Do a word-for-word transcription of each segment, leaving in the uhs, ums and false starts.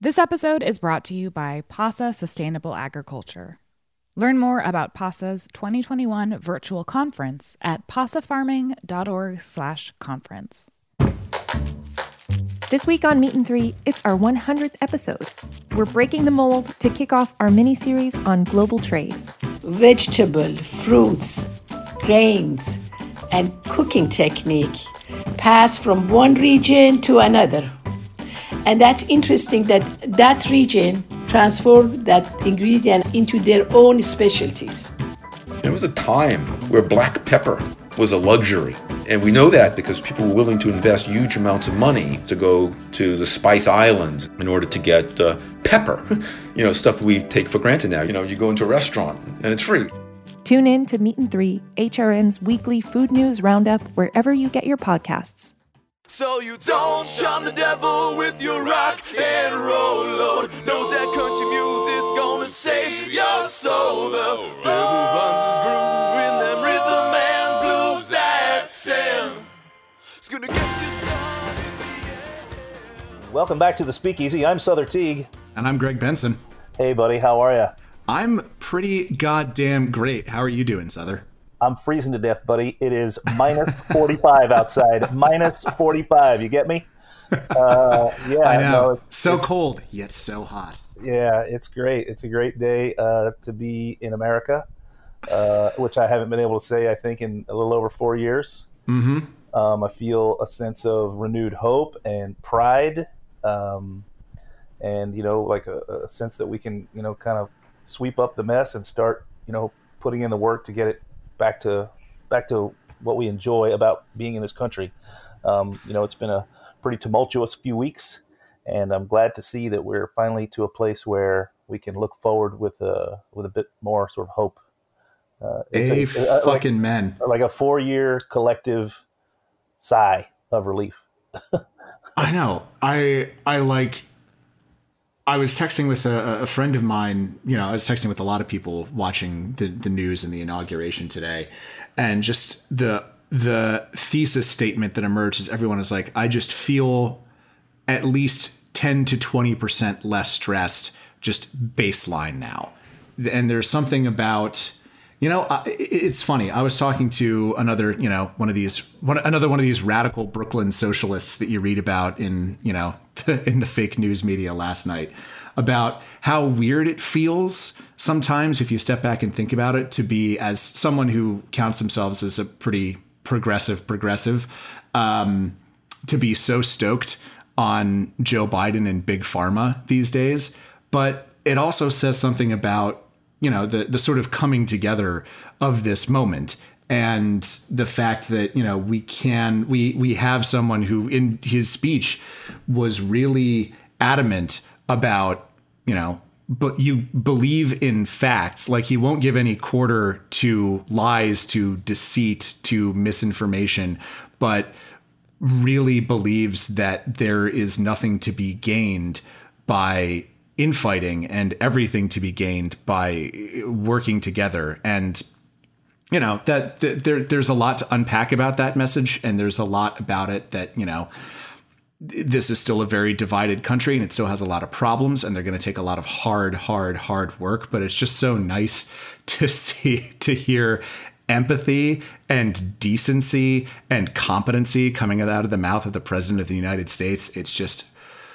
This episode is brought to you by PASA Sustainable Agriculture. Learn more about PASA's twenty twenty-one virtual conference at pasafarming.org slash conference. This week on Meat and Three, it's our one hundredth episode. We're breaking the mold to kick off our mini-series on global trade. Vegetable, fruits, grains, and cooking technique pass from one region to another. And that's interesting that that region transformed that ingredient into their own specialties. There was a time where black pepper was a luxury. And we know that because people were willing to invest huge amounts of money to go to the Spice Islands in order to get uh, pepper. You know, stuff we take for granted now. You know, you go into a restaurant and it's free. Tune in to Meat and Three, H R N's weekly food news roundup wherever you get your podcasts. So you don't charm the devil with your rock and roll load. Knows that country music's gonna save your soul. The devil finds his groove in them rhythm and blues. That's him. It's gonna get you some in the end. Welcome back to the Speakeasy. I'm Souther Teague. And I'm Greg Benson. Hey, buddy. How are you? I'm pretty goddamn great. How are you doing, Souther? I'm freezing to death, buddy. It is minus forty-five outside. Minus forty-five. You get me? Uh, yeah. I know. No, it's, so it's, cold, yet so hot. Yeah, it's great. It's a great day uh, to be in America, uh, which I haven't been able to say, I think, in a little over four years. Mm-hmm. Um, I feel a sense of renewed hope and pride, um, and, you know, like a, a sense that we can, you know, kind of sweep up the mess and start, you know, putting in the work to get it back to back to what we enjoy about being in this country. Um, you know, it's been a pretty tumultuous few weeks, and I'm glad to see that we're finally to a place where we can look forward with a with a bit more sort of hope. Uh, it's a, a, a fucking like, men. Like a four-year collective sigh of relief. I know. I I like. I was texting with a, a friend of mine, you know, I was texting with a lot of people watching the, the news and the inauguration today. And just the the thesis statement that emerged is everyone is like, I just feel at least ten to twenty percent less stressed, just baseline now. And there's something about, you know, it's funny. I was talking to another, you know, one of these, one, another one of these radical Brooklyn socialists that you read about in, you know, in the fake news media last night, about how weird it feels sometimes, if you step back and think about it, to be, as someone who counts themselves as a pretty progressive progressive, um, to be so stoked on Joe Biden and Big Pharma these days. But it also says something about, you know, the the sort of coming together of this moment, and the fact that, you know, we can we we have someone who in his speech was really adamant about, you know, but you believe in facts. Like, he won't give any quarter to lies, to deceit, to misinformation, but really believes that there is nothing to be gained by infighting and everything to be gained by working together. And, you know, that, that there there's a lot to unpack about that message, and there's a lot about it that, you know, this is still a very divided country and it still has a lot of problems, and they're going to take a lot of hard, hard, hard work. But it's just so nice to see, to hear empathy and decency and competency coming out of the mouth of the president of the United States. It's just,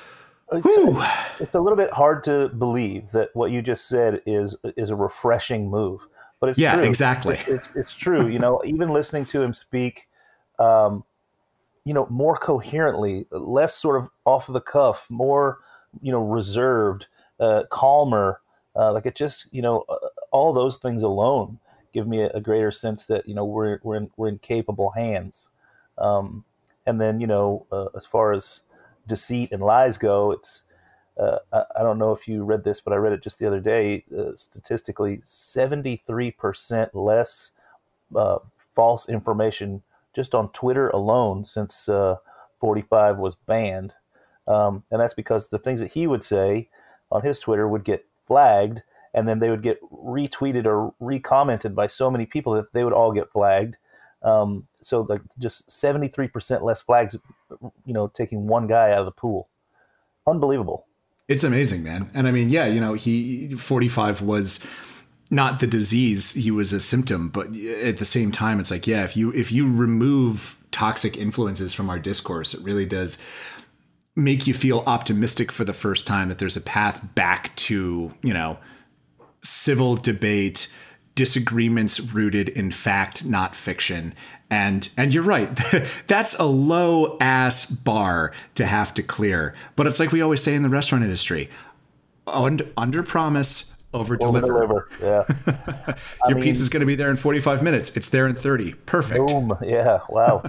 It's, it's a little bit hard to believe that what you just said is is a refreshing move, but it's yeah, true. exactly. It's, it's, it's true. You know, even listening to him speak, um, you know, more coherently, less sort of off the cuff, more, you know, reserved, uh, calmer. Uh, like it just, you know, uh, all those things alone give me a, a greater sense that, you know, we're we're in, we're in capable hands. Um, and then, you know, uh, as far as deceit and lies go, it's uh, I, I don't know if you read this, but I read it just the other day. Uh, statistically, seventy-three percent less uh, false information just on Twitter alone since uh, forty-five was banned. Um, and that's because the things that he would say on his Twitter would get flagged, and then they would get retweeted or recommented by so many people that they would all get flagged. Um, so like just seventy-three percent less flags, you know, taking one guy out of the pool. Unbelievable. It's amazing, man. And I mean, yeah, you know, he forty-five was not the disease, he was a symptom, but at the same time, it's like, yeah, if you if you remove toxic influences from our discourse, it really does make you feel optimistic for the first time that there's a path back to, you know, civil debate, disagreements rooted in fact, not fiction. And and you're right. That's a low ass bar to have to clear. But it's like we always say in the restaurant industry, under, under promise, over deliver. Over deliver. Yeah. Your mean, pizza's going to be there in forty-five minutes. It's there in thirty. Perfect. Boom. Yeah. Wow.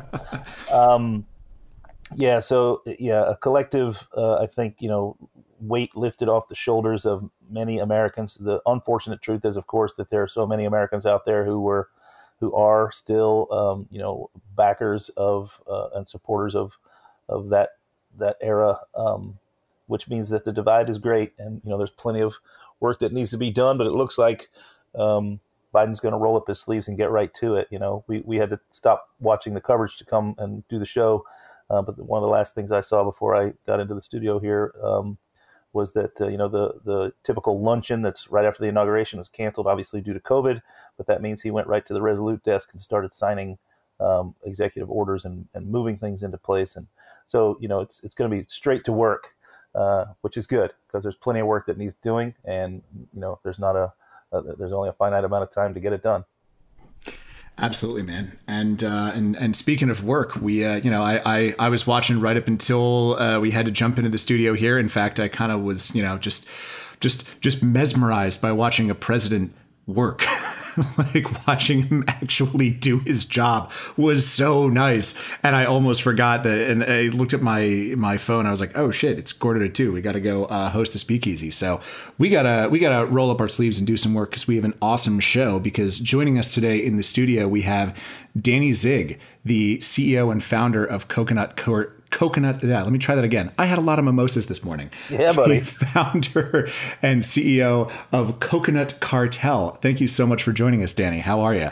um, yeah. So yeah, a collective, uh, I think, you know, weight lifted off the shoulders of many Americans. The unfortunate truth is, of course, that there are so many Americans out there who were, who are still, um, you know, backers of uh, and supporters of, of that that era, um, which means that the divide is great, and you know, there's plenty of work that needs to be done. But it looks like um, Biden's going to roll up his sleeves and get right to it. You know, we we had to stop watching the coverage to come and do the show. Uh, but one of the last things I saw before I got into the studio here um, was that, uh, you know, the, the typical luncheon that's right after the inauguration was canceled, obviously due to COVID. But that means he went right to the Resolute desk and started signing um, executive orders and, and moving things into place. And so, you know, it's it's going to be straight to work, uh, which is good because there's plenty of work that needs doing. And, you know, there's not a, a there's only a finite amount of time to get it done. Absolutely, man. And uh, and and speaking of work, we uh, you know I, I I was watching right up until uh, we had to jump into the studio here. In fact, I kind of was you know just just just mesmerized by watching a president work. Like watching him actually do his job was so nice, and I almost forgot that. And I looked at my my phone. I was like, "Oh shit, it's quarter to two. We got to go uh, host a speakeasy." So we gotta we gotta roll up our sleeves and do some work because we have an awesome show. Because joining us today in the studio, we have Danny Zig, the C E O and founder of Coconut Court. Coconut, yeah, let me try that again. I had a lot of mimosas this morning. Yeah, buddy. Founder and C E O of Coconut Cartel. Thank you so much for joining us, Danny. How are you?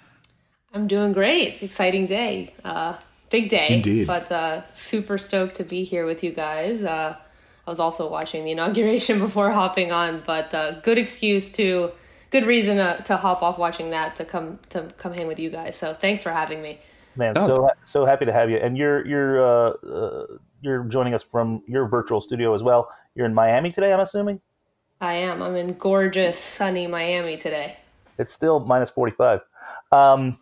I'm doing great. Exciting day. Uh, big day. Indeed. But uh, super stoked to be here with you guys. Uh, I was also watching the inauguration before hopping on, but uh, good excuse to, good reason to, to hop off watching that to come to come hang with you guys. So thanks for having me. Man, oh. so so happy to have you. And you're you're uh, uh, you're joining us from your virtual studio as well. You're in Miami today, I'm assuming? I am. I'm in gorgeous, sunny Miami today. It's still minus forty-five. Um,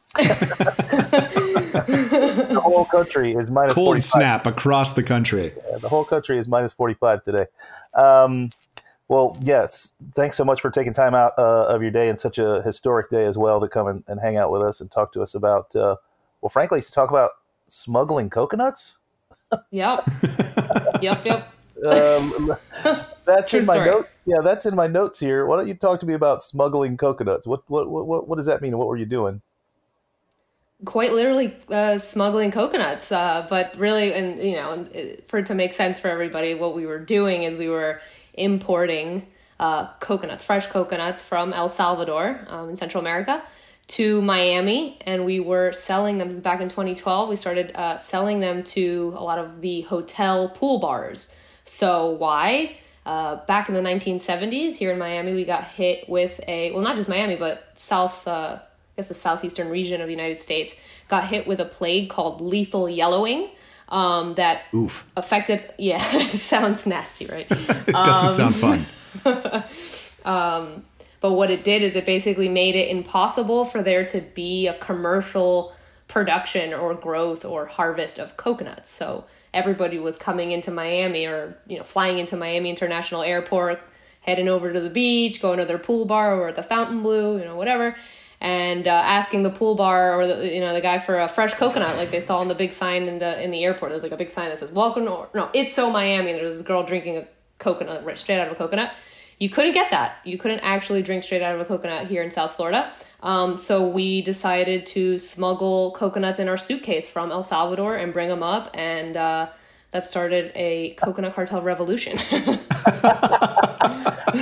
the whole country is minus Cold forty-five. Snap across the country. Yeah, the whole country is minus forty-five today. Um, well, yes, thanks so much for taking time out uh, of your day and such a historic day as well to come and, and hang out with us and talk to us about uh, well, frankly, to talk about smuggling coconuts. Yep. yep. Yep. Um, that's True in my story. note. Yeah, that's in my notes here. Why don't you talk to me about smuggling coconuts? What what what what does that mean? And what were you doing? Quite literally uh, smuggling coconuts, uh, but really, and you know, for it to make sense for everybody, what we were doing is we were importing uh, coconuts, fresh coconuts from El Salvador um, in Central America to Miami, and we were selling them. This is back in twenty twelve. We started uh, selling them to a lot of the hotel pool bars. So why? Uh, back in the nineteen seventies, here in Miami, we got hit with a, well, not just Miami, but South, uh, I guess the southeastern region of the United States, got hit with a plague called lethal yellowing um, that Oof. affected, yeah, it sounds nasty, right? It doesn't um, sound fun. um, But what it did is it basically made it impossible for there to be a commercial production or growth or harvest of coconuts. So everybody was coming into Miami or, you know, flying into Miami International Airport, heading over to the beach, going to their pool bar or at the Fontainebleau, you know, whatever, and uh, asking the pool bar or the, you know, the guy for a fresh coconut, like they saw on the big sign in the in the airport. There's like a big sign that says "Welcome to," no, it's so Miami. And there's this girl drinking a coconut right straight out of a coconut. You couldn't get that. You couldn't actually drink straight out of a coconut here in South Florida. Um, so we decided to smuggle coconuts in our suitcase from El Salvador and bring them up. And uh, that started a coconut cartel revolution. I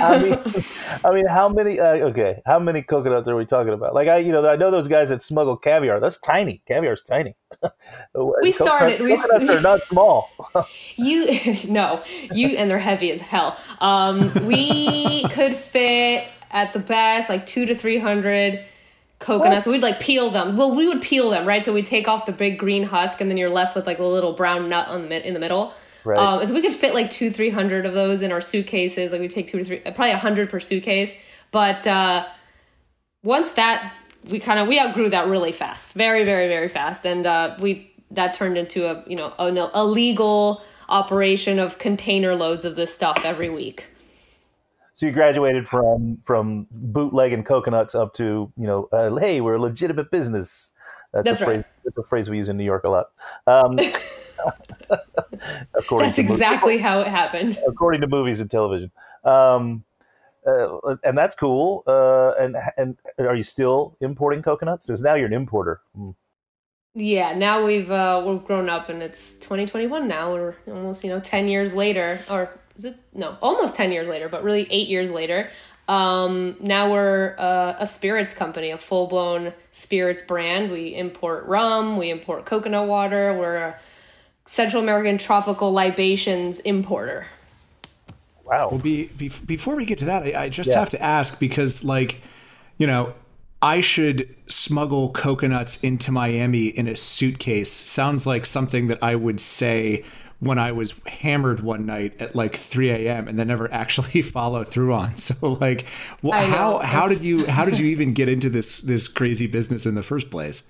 I mean, I mean, how many? Uh, okay, how many coconuts are we talking about? Like I, you know, I know those guys that smuggle caviar. That's tiny. Caviar's tiny. We started. We coconuts are not small. you no, you and they're heavy as hell. Um, we could fit at the best like two to three hundred coconuts. What? We'd like peel them. Well, we would peel them, right? So we take off the big green husk, and then you're left with like a little brown nut on the in the middle. Right. Um, so we could fit like two, three hundred of those in our suitcases. Like we take two to three, probably a hundred per suitcase. But uh, once that, we kind of we outgrew that really fast, very, very, very fast, and uh, we that turned into a you know a, a legal operation of container loads of this stuff every week. So you graduated from from bootlegging coconuts up to you know, uh, hey, we're a legitimate business. That's, That's a right. phrase. That's a phrase we use in New York a lot. Um, according That's to exactly movies, how it happened. according to movies and television, um, uh, and that's cool. Uh, and and are you still importing coconuts? Because now you're an importer. Mm. Yeah, now we've uh, we've grown up, and it's twenty twenty-one now. We're almost you know ten years later, or is it no, almost ten years later, but really eight years later. Um, now we're uh, a spirits company, a full blown spirits brand. We import rum, we import coconut water. We're a Central American tropical libations importer. Wow. Well, be, be, before we get to that, I, I just Yeah. have to ask because, like, you know, I should smuggle coconuts into Miami in a suitcase. Sounds like something that I would say when I was hammered one night at like three a.m. and then never actually follow through on. So, like, wh- how how did you how did you even get into this this crazy business in the first place?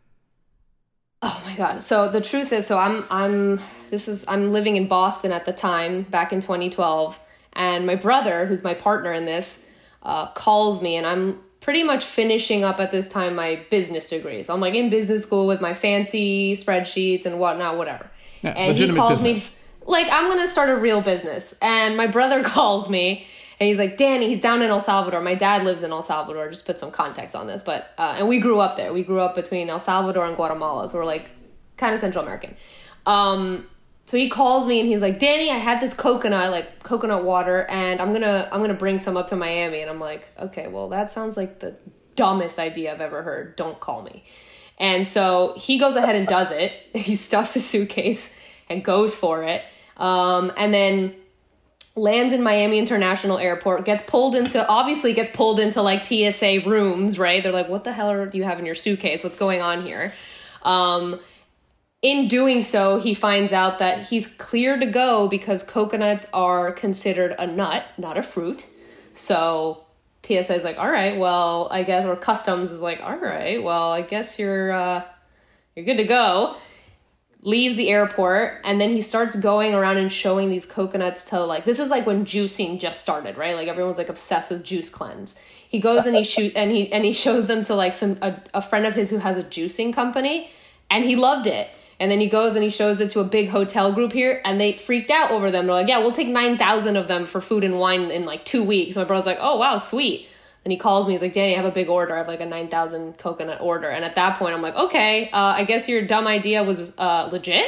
Oh my God. So the truth is, so I'm, I'm, this is, I'm living in Boston at the time, back in twenty twelve. And my brother, who's my partner in this, uh, calls me, and I'm pretty much finishing up at this time my business degree. So I'm like in business school with my fancy spreadsheets and whatnot, whatever. Yeah, and he calls business. me like, I'm going to start a real business. And my brother calls me. And he's like, Danny, he's down in El Salvador. My dad lives in El Salvador. Just put some context on this. But, uh, and we grew up there. We grew up between El Salvador and Guatemala. So we're like kind of Central American. Um, so he calls me and he's like, Danny, I had this coconut, like coconut water, and I'm going to, I'm going to bring some up to Miami. And I'm like, okay, well, that sounds like the dumbest idea I've ever heard. Don't call me. And so he goes ahead and does it. He stuffs his suitcase and goes for it. Um, and then lands in Miami International Airport, gets pulled into, obviously gets pulled into like T S A rooms, right? They're like, what the hell do you have in your suitcase? What's going on here? Um, in doing so, he finds out that he's clear to go because coconuts are considered a nut, not a fruit. So T S A is like, all right, well, I guess, or customs is like, all right, well, I guess you're, uh, you're good to go. Leaves the airport, and then he starts going around and showing these coconuts to, like, this is like when juicing just started, right? Like everyone's like obsessed with juice cleanse. He goes and he shoot and he and he shows them to like some a, a friend of his who has a juicing company, and he loved it. And then he goes and he shows it to a big hotel group here, and they freaked out over them. They're like, yeah, we'll take nine thousand of them for food and wine in like two weeks. My brother's like, oh wow, sweet. And he calls me, he's like, Danny, I have a big order. I have like a nine thousand coconut order. And at that point, I'm like, okay, uh, I guess your dumb idea was uh, legit.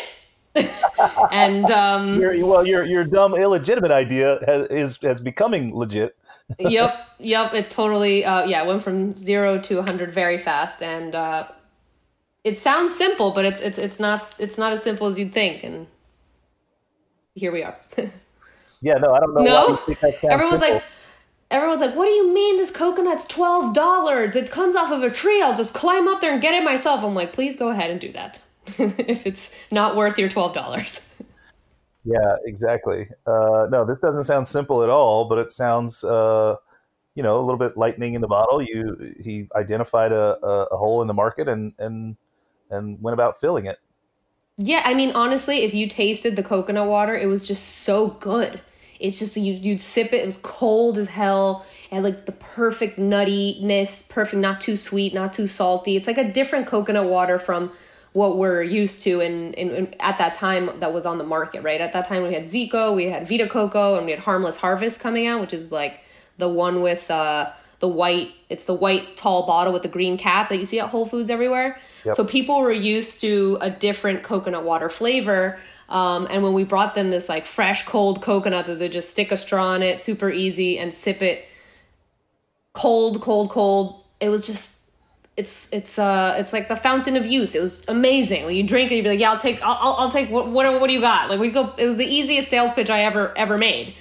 and um, your, well, your your dumb, illegitimate idea has, is has becoming legit. yep, yep. It totally, uh, yeah, went from zero to one hundred very fast. And uh, it sounds simple, but it's it's it's not it's not as simple as you'd think. And here we are. yeah, no, I don't know. No, why you think that sounds everyone's simple. like. Everyone's like, what do you mean this coconut's twelve dollars? It comes off of a tree. I'll just climb up there and get it myself. I'm like, please go ahead and do that if it's not worth your twelve dollars. Yeah, exactly. Uh, no, this doesn't sound simple at all, but it sounds, uh, you know, a little bit lightning in the bottle. You He identified a, a, a hole in the market and, and, and went about filling it. Yeah, I mean, honestly, if you tasted the coconut water, it was just so good. It's just, you, you'd sip it, it was cold as hell, and like the perfect nuttiness, perfect, not too sweet, not too salty. It's like a different coconut water from what we're used to in, in, in at that time that was on the market, right? At that time we had Zico, we had Vita Coco, and we had Harmless Harvest coming out, which is like the one with uh, the white, it's the white tall bottle with the green cap that you see at Whole Foods everywhere. Yep. So people were used to a different coconut water flavor. Um, and when we brought them this like fresh, cold coconut that they just stick a straw in it, super easy, and sip it cold, cold, cold, it was just, it's it's uh it's like the fountain of youth. It was amazing. Like, you drink it, you'd be like, yeah, I'll take, I'll, I'll take, what, what, what do you got? Like, we'd go, it was the easiest sales pitch I ever, ever made.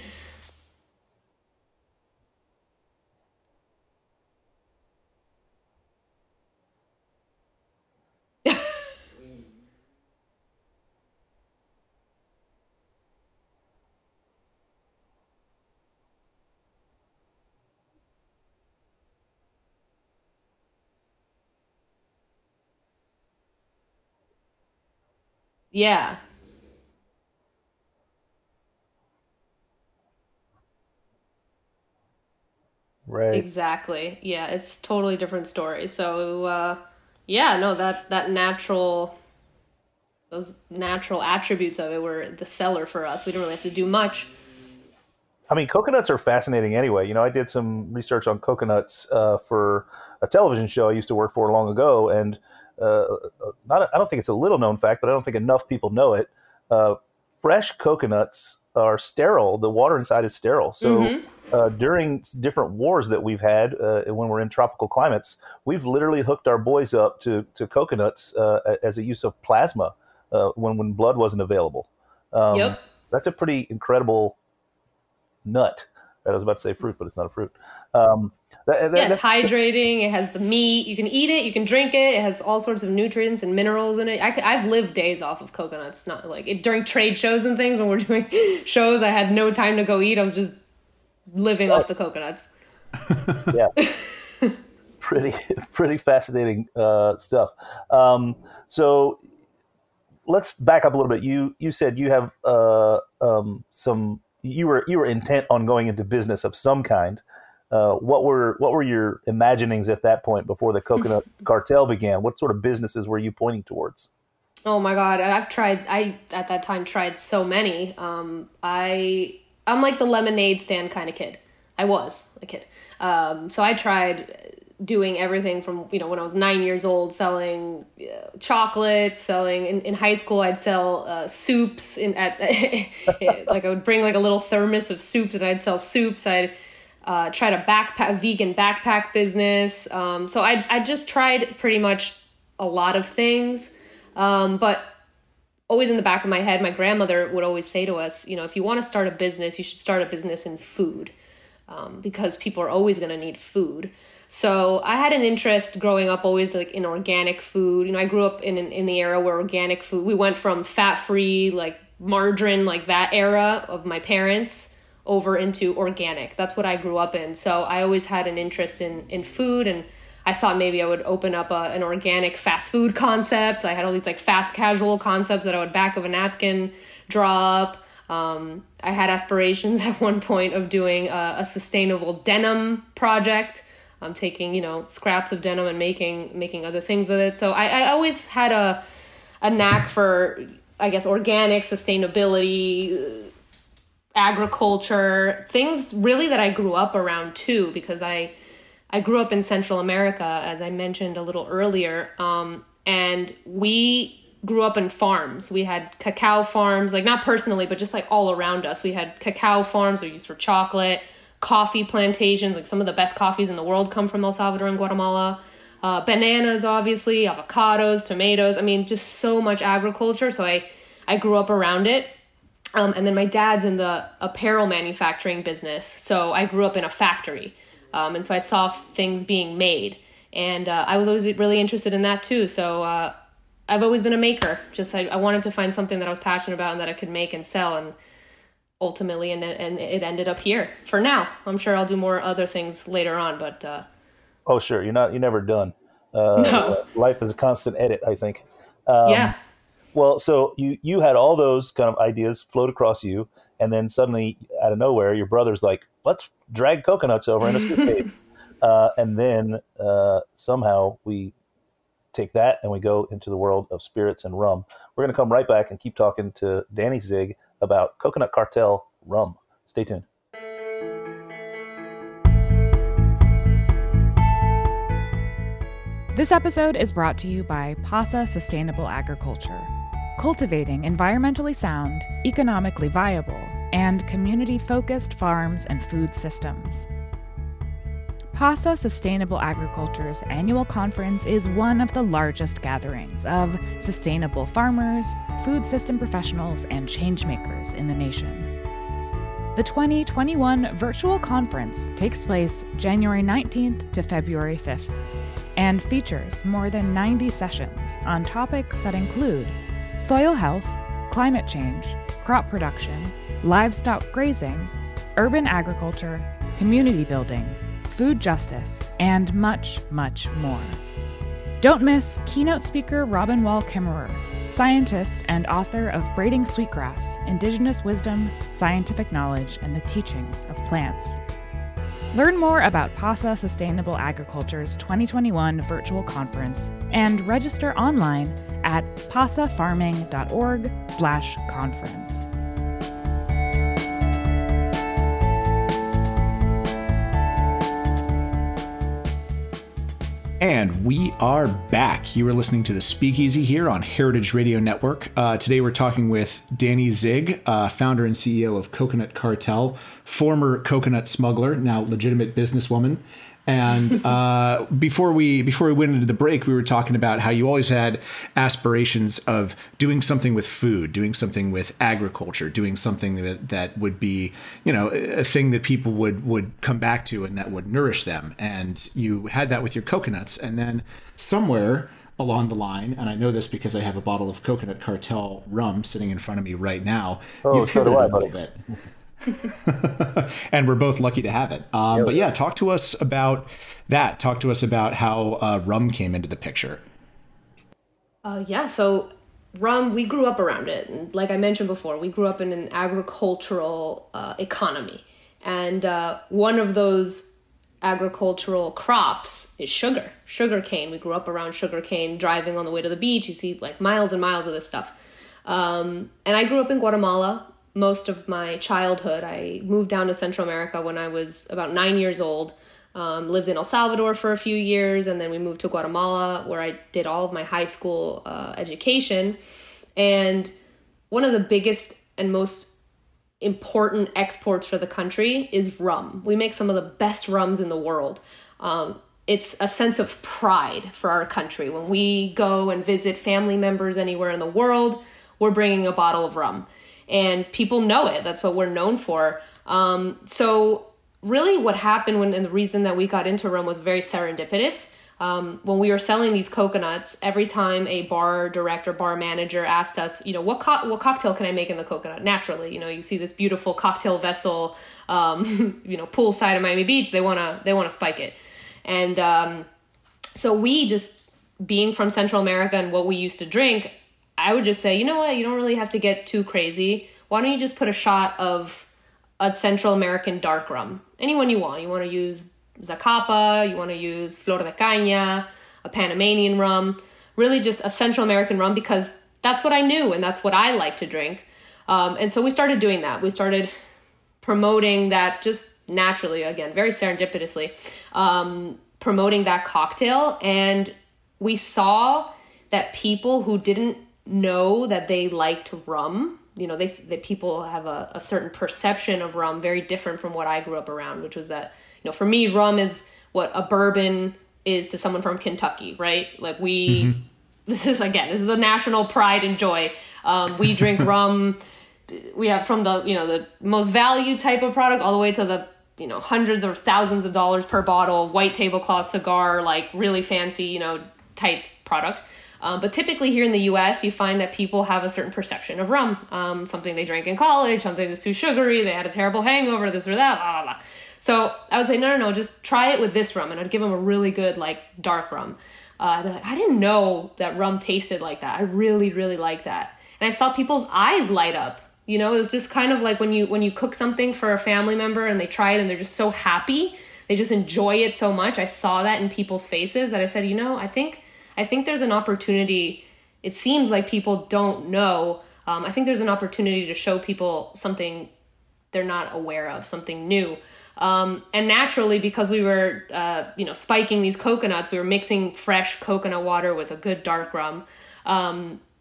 Yeah. Right. Exactly. Yeah, it's totally different story. So, uh, yeah, no, that, that natural, those natural attributes of it were the seller for us. We didn't really have to do much. I mean, coconuts are fascinating anyway. You know, I did some research on coconuts uh, for a television show I used to work for long ago, and uh, not, I don't think it's a little known fact, but I don't think enough people know it. Uh, fresh coconuts are sterile. The water inside is sterile. So mm-hmm. uh, during different wars that we've had uh, when we're in tropical climates, we've literally hooked our boys up to, to coconuts uh, as a use of plasma uh, when, when blood wasn't available. Um, yep. That's a pretty incredible nut. I was about to say fruit, but it's not a fruit. Um, that, that, yeah, it's hydrating. It has the meat. You can eat it. You can drink it. It has all sorts of nutrients and minerals in it. I, I've lived days off of coconuts. Not like it, during trade shows and things when we're doing shows. I had no time to go eat. I was just living off the coconuts. Yeah, pretty pretty fascinating uh, stuff. Um, so let's back up a little bit. You you said you have uh, um, some. You were you were intent on going into business of some kind. Uh, what were what were your imaginings at that point before the coconut cartel began? What sort of businesses were you pointing towards? Oh my God, I've tried. I at that time tried so many. Um, I I'm like the lemonade stand kind of kid. I was a kid. Um, so I tried doing everything from, you know, when I was nine years old, selling uh, chocolate, selling in, in high school, I'd sell uh, soups in at like I would bring like a little thermos of soup and I'd sell soups. I'd uh, tried a backpack, a vegan backpack business. Um, so I I just tried pretty much a lot of things. Um, but always in the back of my head, my grandmother would always say to us, you know, if you want to start a business, you should start a business in food, um, because people are always going to need food. So I had an interest growing up always like in organic food. You know, I grew up in in the era where organic food, we went from fat-free, like margarine, like that era of my parents over into organic. That's what I grew up in. So I always had an interest in, in food, and I thought maybe I would open up a, an organic fast food concept. I had all these like fast casual concepts that I would back of a napkin draw up. Um, I had aspirations at one point of doing a, a sustainable denim project. I'm taking, you know, scraps of denim and making making other things with it. So I, I always had a a knack for, I guess, organic, sustainability, agriculture, things really that I grew up around too, because I I grew up in Central America, as I mentioned a little earlier, um, and we grew up in farms. We had cacao farms, like not personally, but just like all around us. We had cacao farms we used for chocolate. Coffee plantations, like some of the best coffees in the world come from El Salvador and Guatemala. Uh, bananas, obviously, avocados, tomatoes. I mean, just so much agriculture. So I, I grew up around it. Um, and then my dad's in the apparel manufacturing business. So I grew up in a factory. Um, and so I saw things being made. And uh, I was always really interested in that too. So uh, I've always been a maker. Just I, I wanted to find something that I was passionate about and that I could make and sell. And ultimately, and and it ended up here for now. I'm sure I'll do more other things later on, but uh, oh, sure, you're not you're never done. Uh, no. Life is a constant edit, I think. Um, yeah. Well, so you you had all those kind of ideas float across you, and then suddenly, out of nowhere, your brother's like, "Let's drag coconuts over in a suitcase," uh, and then uh, somehow we take that and we go into the world of spirits and rum. We're going to come right back and keep talking to Danny Zig about Coconut Cartel rum. Stay tuned. This episode is brought to you by PASA Sustainable Agriculture. cultivating environmentally sound, economically viable, and community-focused farms and food systems. PASA Sustainable Agriculture's annual conference is one of the largest gatherings of sustainable farmers, food system professionals, and changemakers in the nation. The twenty twenty-one virtual conference takes place January nineteenth to February fifth and features more than ninety sessions on topics that include soil health, climate change, crop production, livestock grazing, urban agriculture, community building, food justice, and much, much more. Don't miss keynote speaker Robin Wall Kimmerer, scientist and author of Braiding Sweetgrass, Indigenous Wisdom, Scientific Knowledge, and the Teachings of Plants. Learn more about PASA Sustainable Agriculture's twenty twenty-one virtual conference and register online at pasafarming.org slash conference. And we are back. You are listening to The Speakeasy here on Heritage Radio Network. Uh, today we're talking with Danny Zig, uh, founder and C E O of Coconut Cartel, former coconut smuggler, now legitimate businesswoman. And uh, before we before we went into the break, we were talking about how you always had aspirations of doing something with food, doing something with agriculture, doing something that, that would be, you know, a thing that people would, would come back to and that would nourish them. And you had that with your coconuts. And then somewhere along the line, and I know this because I have a bottle of Coconut Cartel rum sitting in front of me right now, oh, you so pivoted do I, a little buddy. bit. And we're both lucky to have it. Um, but yeah, talk to us about that. Talk to us about how uh, rum came into the picture. Uh, yeah, so rum, we grew up around it. And like I mentioned before, we grew up in an agricultural uh, economy. And uh, one of those agricultural crops is sugar, sugar cane. We grew up around sugar cane, driving on the way to the beach. You see like miles and miles of this stuff. Um, and I grew up in Guatemala most of my childhood. I moved down to Central America when I was about nine years old, um, lived in El Salvador for a few years, and then we moved to Guatemala where I did all of my high school uh, education. And one of the biggest and most important exports for the country is rum. We make some of the best rums in the world. Um, it's a sense of pride for our country. When we go and visit family members anywhere in the world, we're bringing a bottle of rum. And people know it. That's what we're known for. Um, so really what happened when, and the reason that we got into rum was very serendipitous. Um, when we were selling these coconuts, every time a bar director, bar manager asked us, you know, what co- what cocktail can I make in the coconut? Naturally, you know, you see this beautiful cocktail vessel, um, you know, poolside of Miami Beach. They wanna they wanna spike it, and um, so we just being from Central America and what we used to drink, I would just say, you know what, you don't really have to get too crazy. Why don't you just put a shot of a Central American dark rum, anyone you want. You want to use Zacapa, you want to use Flor de Caña, a Panamanian rum, really just a Central American rum, because that's what I knew and that's what I like to drink. Um, and so we started doing that. We started promoting that just naturally, again, very serendipitously, um, promoting that cocktail. And we saw that people who didn't know that they liked rum, you know, they that people have a, a certain perception of rum very different from what I grew up around, which was that, you know, for me, rum is what a bourbon is to someone from Kentucky, right? Like we, mm-hmm. this is, again, this is a national pride and joy. Um, we drink rum, we have from the, you know, the most value type of product all the way to the, you know, hundreds or thousands of dollars per bottle, white tablecloth cigar, like really fancy, you know, type product. Um, but typically here in the U S, you find that people have a certain perception of rum, um, something they drank in college, something that's too sugary, they had a terrible hangover, this or that, blah, blah, blah. So I would say, no, no, no, just try it with this rum. And I'd give them a really good, like, dark rum. Uh, they're like, I didn't know that rum tasted like that. I really, really like that. And I saw people's eyes light up. You know, it was just kind of like when you when you cook something for a family member and they try it and they're just so happy. They just enjoy it so much. I saw that in people's faces that I said, you know, I think I think there's an opportunity. It seems like people don't know. Um, I think there's an opportunity to show people something they're not aware of, something new. Um, and naturally, because we were, uh, you know, spiking these coconuts, we were mixing fresh coconut water with a good dark rum. Um,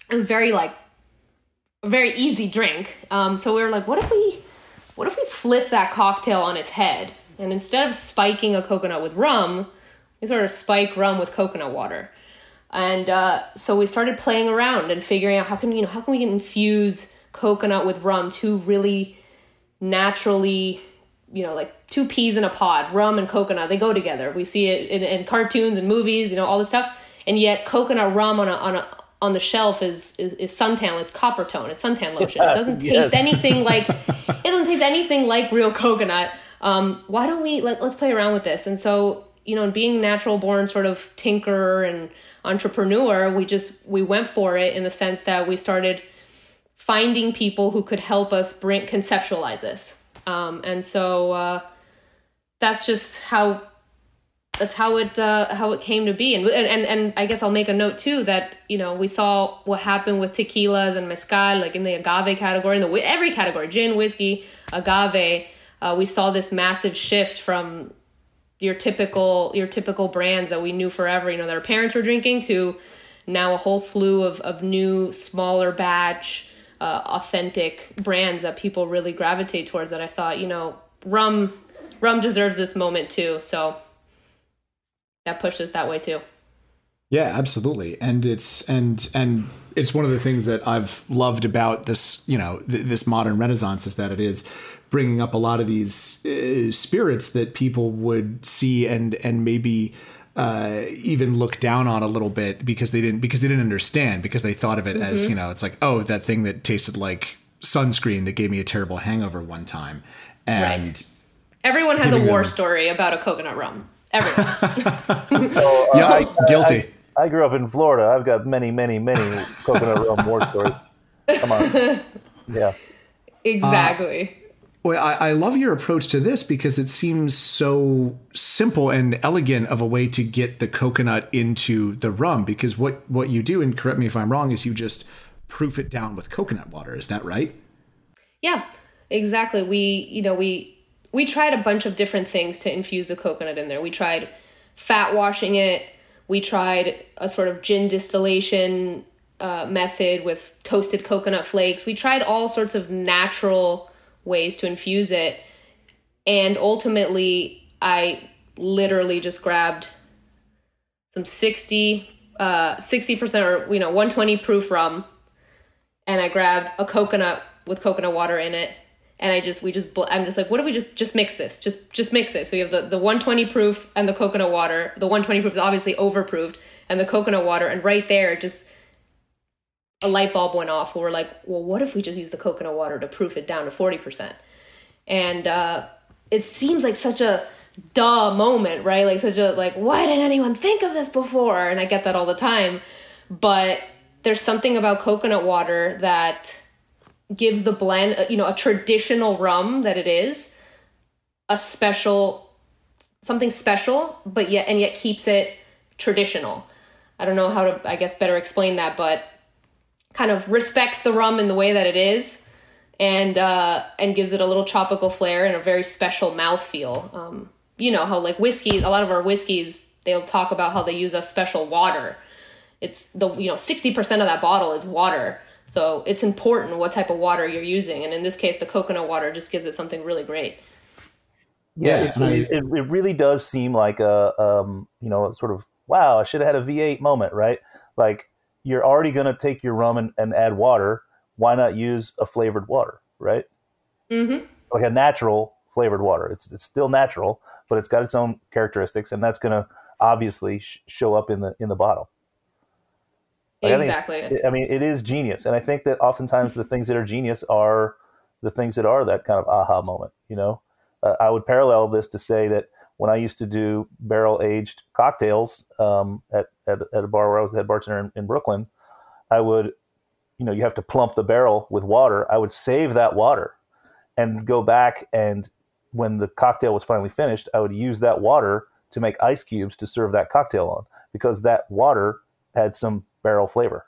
it was very like a very easy drink. Um, so we were like, what if we, what if we flip that cocktail on its head? And instead of spiking a coconut with rum, we sort of spike rum with coconut water. And uh, so we started playing around and figuring out how can, you know, how can we infuse coconut with rum, two really naturally, you know, like two peas in a pod, rum and coconut, they go together. We see it in, in cartoons and movies, you know, all this stuff. And yet coconut rum on a, on a, on the shelf is, is, is suntan, it's copper tone, it's suntan lotion. It doesn't taste Yes. anything like, it doesn't taste anything like real coconut. Um, why don't we, let, let's play around with this. And so, you know, being natural born sort of tinkerer and entrepreneur, we just, we went for it in the sense that we started finding people who could help us bring, conceptualize this. Um, and so, uh, that's just how, that's how it, uh, how it came to be. And, and, and I guess I'll make a note too, that, you know, we saw what happened with tequilas and mezcal, like in the agave category, in the, every category, gin, whiskey, agave, uh, we saw this massive shift from your typical, your typical brands that we knew forever, you know, that our parents were drinking, to now a whole slew of, of new, smaller batch, uh, authentic brands that people really gravitate towards, that I thought, you know, rum, rum deserves this moment too. So that pushed us that way too. Yeah, absolutely. And it's, and, and it's one of the things that I've loved about this, you know, th- this modern Renaissance, is that it is bringing up a lot of these uh, spirits that people would see and, and maybe uh, even look down on a little bit because they didn't, because they didn't understand, because they thought of it mm-hmm. as, you know, it's like, oh, that thing that tasted like sunscreen that gave me a terrible hangover one time. And right. Everyone has a war them... story about a coconut rum. Everyone. So, uh, yeah, I, guilty. I, I grew up in Florida. I've got many, many, many coconut rum war stories. Come on. Yeah. Exactly. Uh, well, I, I love your approach to this because it seems so simple and elegant of a way to get the coconut into the rum. Because what, what you do, and correct me if I'm wrong, is you just proof it down with coconut water. Is that right? Yeah, exactly. We, you know, we we tried a bunch of different things to infuse the coconut in there. We tried fat washing it. We tried a sort of gin distillation uh, method with toasted coconut flakes. We tried all sorts of natural ways to infuse it. And ultimately, I literally just grabbed some sixty, uh, sixty percent or, you know, one twenty proof rum. And I grabbed a coconut with coconut water in it. And I just, we just, I'm just like, what if we just, just mix this? Just, just mix this. So we have the, the one twenty proof and the coconut water. The one twenty proof is obviously overproofed, and the coconut water. And right there, just a light bulb went off where we're like, well, what if we just use the coconut water to proof it down to forty percent? And uh, it seems like such a duh moment, right? Like such a, like, why didn't anyone think of this before? And I get that all the time. But there's something about coconut water that gives the blend, you know, a traditional rum that it is, a special, something special, but yet, and yet keeps it traditional. I don't know how to, I guess, better explain that, but kind of respects the rum in the way that it is, and uh, and gives it a little tropical flair and a very special mouthfeel. Um, you know, how like whiskey, a lot of our whiskeys, they'll talk about how they use a special water. It's the, you know, sixty percent of that bottle is water. So it's important what type of water you're using. And in this case, the coconut water just gives it something really great. Yeah, yeah it, I, it, it really does seem like a, um, you know, sort of, wow, I should have had a V eight moment, right? Like, you're already going to take your rum and, and add water. Why not use a flavored water, right? Mm-hmm. Like a natural flavored water. It's it's still natural, but it's got its own characteristics, and that's going to obviously sh- show up in the in the bottle. Like, exactly. I, think, I mean, it is genius. And I think that oftentimes the things that are genius are the things that are that kind of aha moment, you know? Uh, I would parallel this to say that when I used to do barrel-aged cocktails um, at, at at a bar where I was the head bartender in, in Brooklyn, I would, you know, you have to plump the barrel with water. I would save that water and go back, and when the cocktail was finally finished, I would use that water to make ice cubes to serve that cocktail on, because that water had some barrel flavor.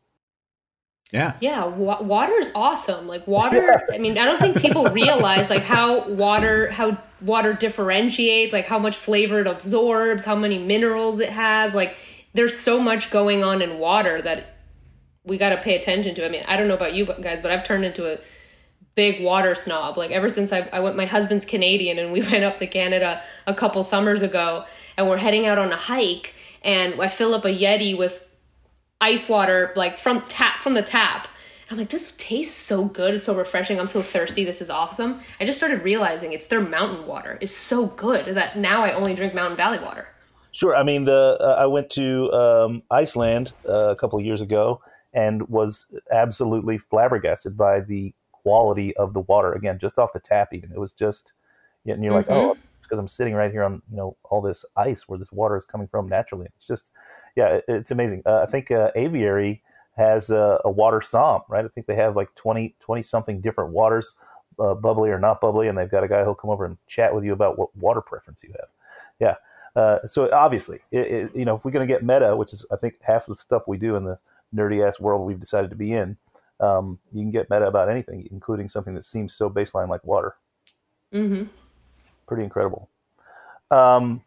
Yeah. Yeah. Wa- water is awesome. Like water, yeah. I mean, I don't think people realize like how water, how water differentiates, like how much flavor it absorbs, how many minerals it has. Like there's so much going on in water that we got to pay attention to. I mean, I don't know about you guys, but I've turned into a big water snob. Like ever since I, I went, my husband's Canadian, and we went up to Canada a couple summers ago, and we're heading out on a hike, and I fill up a Yeti with ice water, like from tap, from the tap. I'm like, this tastes so good. It's so refreshing. I'm so thirsty. This is awesome. I just started realizing it's their mountain water. It's so good that now I only drink Mountain Valley water. Sure. I mean, the uh, I went to um, Iceland uh, a couple of years ago and was absolutely flabbergasted by the quality of the water. Again, just off the tap, even. It was just, and you're like, mm-hmm. oh, because I'm sitting right here on, you know, all this ice where this water is coming from naturally. It's just, yeah, it, it's amazing. Uh, I think uh, Aviary has a, a water som, right? I think they have like twenty, twenty something different waters, uh, bubbly or not bubbly, and they've got a guy who'll come over and chat with you about what water preference you have. Yeah. Uh, so obviously, it, it, you know, if we're going to get meta, which is I think half of the stuff we do in the nerdy ass world we've decided to be in, um, you can get meta about anything, including something that seems so baseline like water. Mm-hmm. Pretty incredible. Um,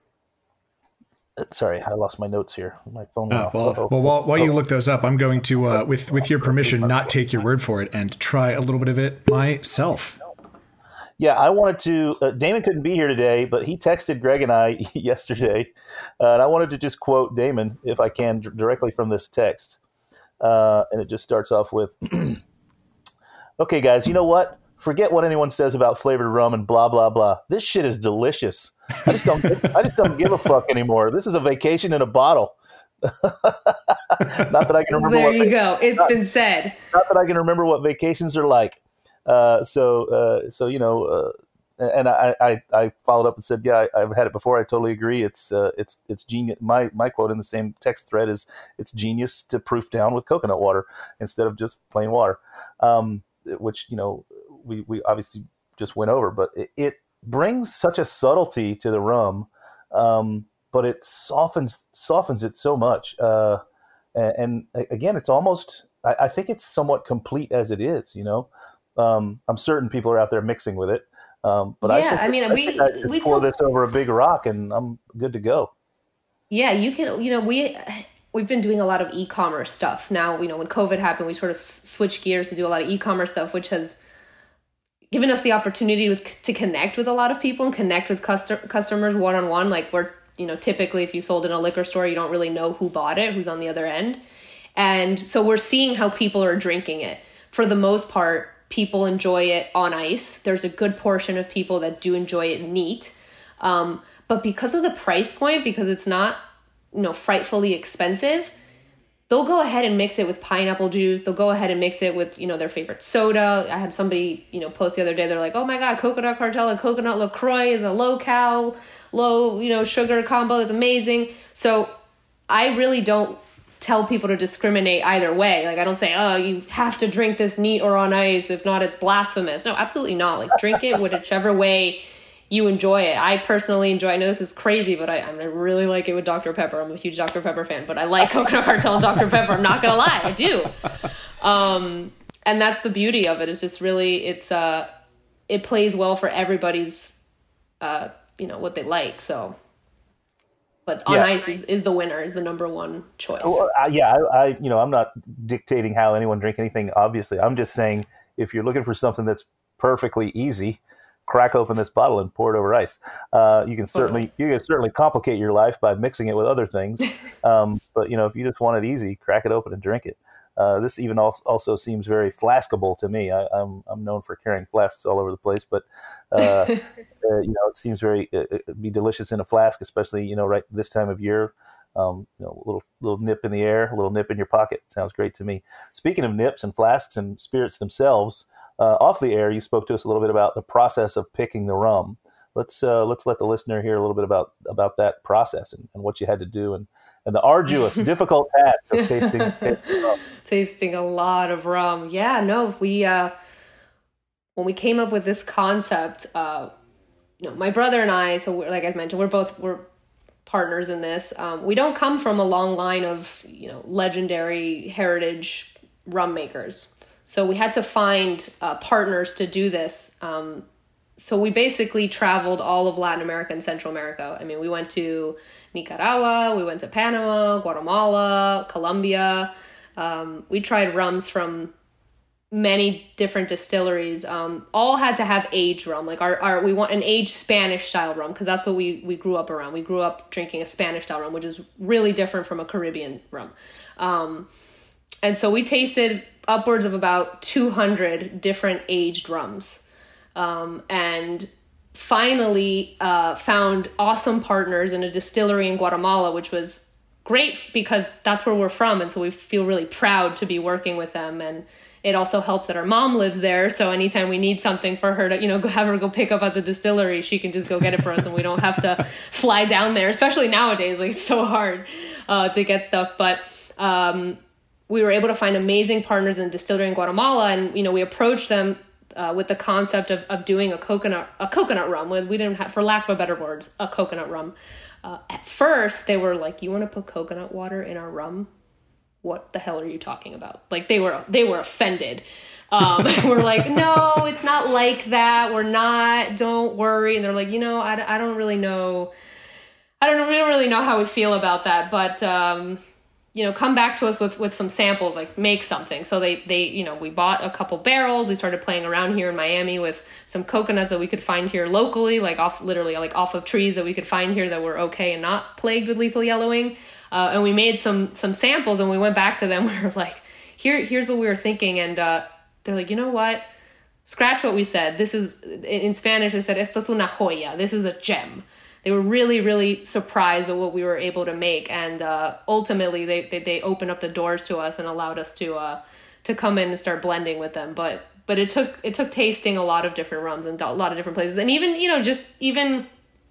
Sorry, I lost my notes here. My phone. Oh, well, well, while, while you look those up, I'm going to, uh, with with your permission, not take your word for it and try a little bit of it myself. Yeah, I wanted to. Uh, Damon couldn't be here today, but he texted Greg and I yesterday, uh, and I wanted to just quote Damon, if I can, d- directly from this text. Uh, and it just starts off with, "Okay, guys, you know what? Forget what anyone says about flavored rum and blah blah blah. This shit is delicious. I just don't. I just don't give a fuck anymore. This is a vacation in a bottle." Not that I can remember. There what you va- go. It's not, been said. Not that I can remember what vacations are like. Uh, so, uh, so you know, uh, and I, I, I followed up and said, "Yeah, I, I've had it before. I totally agree. It's, uh, it's, it's genius." My, my quote in the same text thread is, "It's genius to proof down with coconut water instead of just plain water," um, which you know we, we obviously just went over, but it, it brings such a subtlety to the rum, um, but it softens softens it so much. Uh, and, and again, it's almost I, I think it's somewhat complete as it is. You know, um, I'm certain people are out there mixing with it, um, but yeah, I, think I mean, I we think I should we pour told, this over a big rock, and I'm good to go. Yeah, you can. You know, we we've been doing a lot of e-commerce stuff now. You know, when COVID happened, we sort of switched gears to do a lot of e-commerce stuff, which has given us the opportunity to, to connect with a lot of people and connect with custom, customers one-on-one. Like we're, you know, typically if you sold in a liquor store, you don't really know who bought it, who's on the other end. And so we're seeing how people are drinking it. For the most part, people enjoy it on ice. There's a good portion of people that do enjoy it neat. Um, but because of the price point, because it's not, you know, frightfully expensive, they'll go ahead and mix it with pineapple juice. They'll go ahead and mix it with, you know, their favorite soda. I had somebody, you know, post the other day. They're like, "Oh my God, Coconut Cartel and Coconut LaCroix is a low cal, low, you know, sugar combo. It's amazing." So I really don't tell people to discriminate either way. Like I don't say, "Oh, you have to drink this neat or on ice. If not, it's blasphemous." No, absolutely not. Like drink it whichever way you enjoy it. I personally enjoy, I know this is crazy, but I, I really like it with Doctor Pepper. I'm a huge Doctor Pepper fan, but I like Coconut Cartel and Doctor Pepper. I'm not going to lie. I do. Um, and that's the beauty of it. It's just really, it's, uh, it plays well for everybody's, uh, you know, what they like. So, but on yeah. ice is, is the winner, is the number one choice. Well, uh, yeah. I, I, you know, I'm not dictating how anyone drink anything. Obviously, I'm just saying, if you're looking for something that's perfectly easy, crack open this bottle and pour it over ice. Uh, you can certainly you can certainly complicate your life by mixing it with other things. Um, but you know, if you just want it easy, crack it open and drink it. Uh, this even also seems very flaskable to me. I, I'm I'm known for carrying flasks all over the place, but uh, uh, you know, it seems very uh, it'd be delicious in a flask, especially you know right this time of year. Um, you know, a little little nip in the air, a little nip in your pocket. Sounds great to me. Speaking of nips and flasks and spirits themselves. Uh, off the air, you spoke to us a little bit about the process of picking the rum. Let's uh, let's let the listener hear a little bit about, about that process and, and what you had to do and, and the arduous, difficult task of tasting, tasting rum. Tasting a lot of rum. Yeah, no, we uh, when we came up with this concept, uh, you know, my brother and I. So, we're, like I mentioned, we're both we're partners in this. Um, we don't come from a long line of you know legendary heritage rum makers. So we had to find uh, partners to do this. Um, so we basically traveled all of Latin America and Central America. I mean, we went to Nicaragua, we went to Panama, Guatemala, Colombia. Um, we tried rums from many different distilleries. Um, all had to have aged rum. Like our, our we want an aged Spanish style rum because that's what we we grew up around. We grew up drinking a Spanish style rum, which is really different from a Caribbean rum. Um, and so we tasted upwards of about two hundred different aged rums, um, and finally uh, found awesome partners in a distillery in Guatemala, which was great because that's where we're from, and so we feel really proud to be working with them. And it also helps that our mom lives there, so anytime we need something for her to, you know, go have her go pick up at the distillery, she can just go get it for us, and we don't have to fly down there, especially nowadays. Like, it's so hard uh, to get stuff. But um, we were able to find amazing partners in a distillery in Guatemala, and, you know, we approached them uh, with the concept of, of doing a coconut a coconut rum. We didn't have, for lack of better words, a coconut rum. Uh, at first, they were like, "You want to put coconut water in our rum? What the hell are you talking about?" Like, they were they were offended. Um, we're like, "No, it's not like that. We're not. Don't worry." And they're like, "You know, I, I don't really know. I don't we don't really know how we feel about that. But um, you know, come back to us with, with some samples. Like, make something." So they they you know we bought a couple barrels. We started playing around here in Miami with some coconuts that we could find here locally, like off literally like off of trees that we could find here that were okay and not plagued with lethal yellowing. Uh, and we made some some samples, and we went back to them. We were like, "Here, here's what we were thinking," and uh, they're like, "You know what? Scratch what we said. This is," in Spanish, they said, "Esto es una joya. This is a gem." They were really, really surprised at what we were able to make, and uh, ultimately, they, they they opened up the doors to us and allowed us to uh, to come in and start blending with them. But but it took it took tasting a lot of different rums and a lot of different places, and even you know just even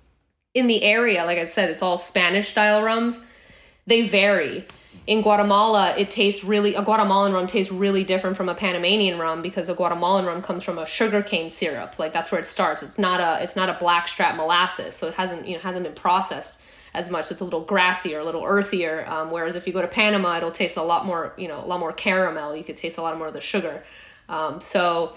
in the area, like I said, it's all Spanish style rums. They vary. In Guatemala, it tastes really, a Guatemalan rum tastes really different from a Panamanian rum because a Guatemalan rum comes from a sugarcane syrup. Like, that's where it starts. It's not a, it's not a blackstrap molasses. So it hasn't, you know, hasn't been processed as much. So it's a little grassier, a little earthier. Um, whereas if you go to Panama, it'll taste a lot more, you know, a lot more caramel. You could taste a lot more of the sugar. Um, so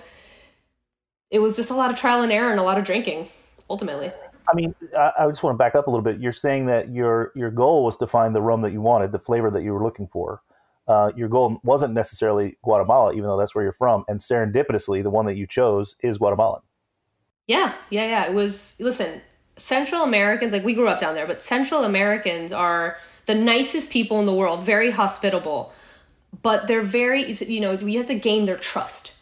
it was just a lot of trial and error and a lot of drinking, ultimately. I mean, I, I just want to back up a little bit. You're saying that your your goal was to find the rum that you wanted, the flavor that you were looking for. Uh, your goal wasn't necessarily Guatemala, even though that's where you're from. And serendipitously, the one that you chose is Guatemalan. Yeah, yeah, yeah. It was, listen, Central Americans, like we grew up down there, but Central Americans are the nicest people in the world, very hospitable. But they're very, you know, we have to gain their trust.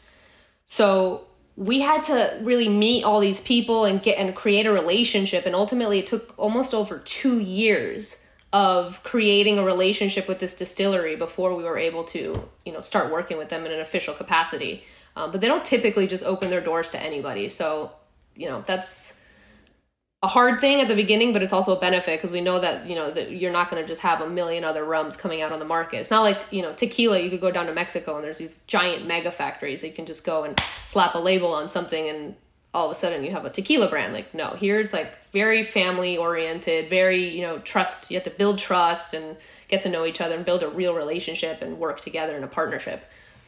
So we had to really meet all these people and get and create a relationship. And ultimately, it took almost over two years of creating a relationship with this distillery before we were able to, you know, start working with them in an official capacity. Um, but they don't typically just open their doors to anybody. So, you know, that's a hard thing at the beginning, but it's also a benefit because we know that, you know, that you're not going to just have a million other rums coming out on the market. It's not like, you know, tequila, you could go down to Mexico and there's these giant mega factories that you can just go and slap a label on something and all of a sudden you have a tequila brand. Like, no, here it's like very family oriented, very, you know, trust. You have to build trust and get to know each other and build a real relationship and work together in a partnership.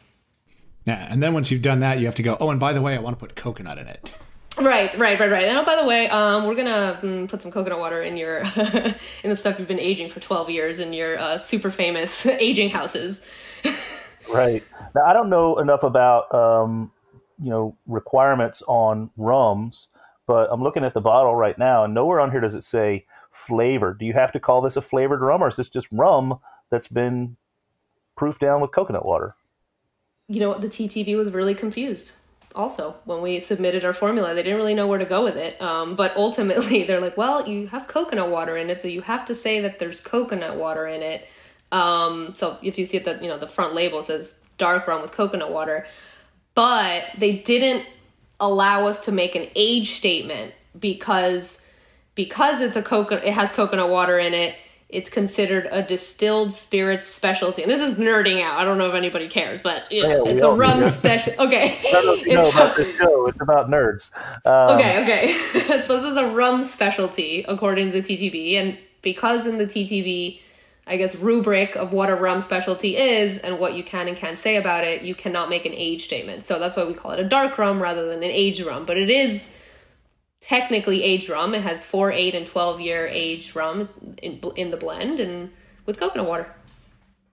Yeah. And then once you've done that, you have to go, oh, and by the way, I want to put coconut in it. Right, right, right, right. And oh, by the way, um, we're gonna mm, put some coconut water in your in the stuff you've been aging for twelve years in your uh, super famous aging houses. Right. Now, I don't know enough about um, you know requirements on rums, but I'm looking at the bottle right now, and nowhere on here does it say flavor. Do you have to call this a flavored rum, or is this just rum that's been proofed down with coconut water? You know, the T T B was really confused. Also, when we submitted our formula, they didn't really know where to go with it. Um, but ultimately, they're like, well, you have coconut water in it, so you have to say that there's coconut water in it. Um, so if you see it, that, you know, the front label says dark rum with coconut water. But they didn't allow us to make an age statement because because it's a coconut, it has coconut water in it. It's considered a distilled spirits specialty. And this is nerding out. I don't know if anybody cares, but you know, yeah, it's a rum special. Okay. I don't know if you know about this show. It's about nerds. Um, okay, okay. So this is a rum specialty, according to the T T B. And because in the T T B, I guess, rubric of what a rum specialty is and what you can and can't say about it, you cannot make an age statement. So that's why we call it a dark rum rather than an aged rum. But it is technically aged rum. It has four, eight, and twelve year aged rum in in the blend and with coconut water.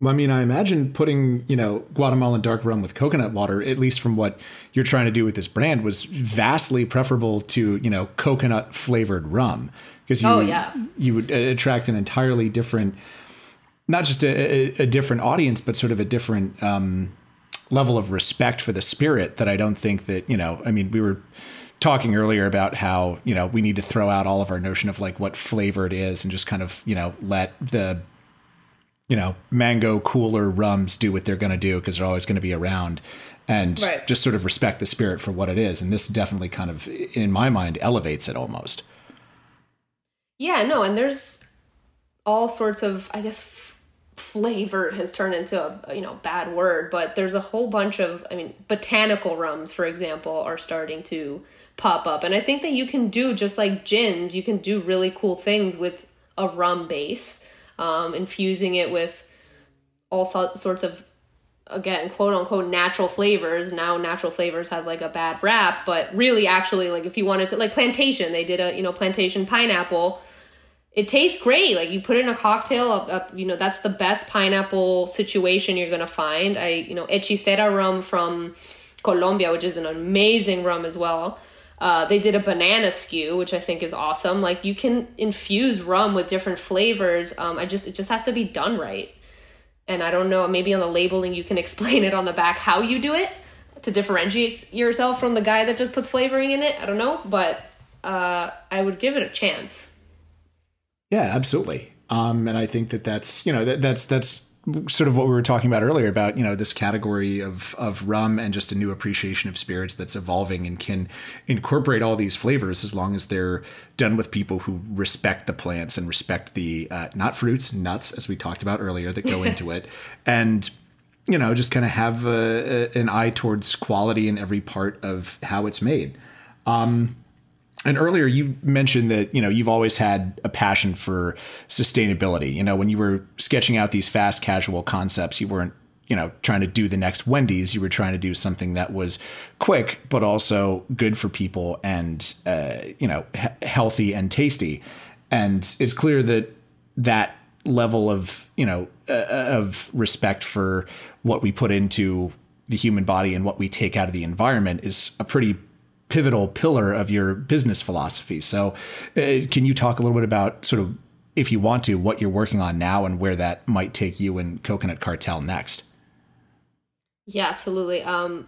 Well, I mean, I imagine putting, you know, Guatemalan dark rum with coconut water, at least from what you're trying to do with this brand, was vastly preferable to, you know, coconut flavored rum, because you, oh, yeah. you would attract an entirely different, not just a, a, a different audience, but sort of a different um, level of respect for the spirit that I don't think that, you know, I mean, we were talking earlier about how, you know, we need to throw out all of our notion of like what flavor it is and just kind of, you know, let the, you know, mango cooler rums do what they're going to do because they're always going to be around, and right. just sort of respect the spirit for what it is. And this definitely kind of, in my mind, elevates it almost. Yeah, no, and there's all sorts of, I guess, f- flavor has turned into a, you know, bad word, but there's a whole bunch of, I mean, botanical rums, for example, are starting to pop up. And I think that you can do, just like gins, you can do really cool things with a rum base. Um, infusing it with all so- sorts of, again, quote unquote, natural flavors. Now natural flavors has like a bad rap, but really actually, like if you wanted to, like plantation, they did a, you know, plantation pineapple. It tastes great. Like you put it in a cocktail, uh, uh, you know, that's the best pineapple situation you're going to find. I, you know, Hechicera rum from Colombia, which is an amazing rum as well. Uh, they did a banana skew, which I think is awesome. Like you can infuse rum with different flavors. Um, I just, it just has to be done right. And I don't know, maybe on the labeling, you can explain it on the back, how you do it to differentiate yourself from the guy that just puts flavoring in it. I don't know, but uh, I would give it a chance. Yeah, absolutely. Um, and I think that that's, you know, that, that's, that's, sort of what we were talking about earlier about, you know, this category of, of rum and just a new appreciation of spirits that's evolving and can incorporate all these flavors as long as they're done with people who respect the plants and respect the, uh, not fruits, nuts, as we talked about earlier, that go into it. And, you know, just kind of have a, a, an eye towards quality in every part of how it's made. Um, And earlier you mentioned that, you know, you've always had a passion for sustainability. You know, when you were sketching out these fast casual concepts, you weren't, you know, trying to do the next Wendy's. You were trying to do something that was quick, but also good for people and, uh, you know, he- healthy and tasty. And it's clear that that level of, you know, uh, of respect for what we put into the human body and what we take out of the environment is a pretty pivotal pillar of your business philosophy. So uh, can you talk a little bit about sort of, if you want to, what you're working on now and where that might take you and Coconut Cartel next? Yeah, absolutely. Um,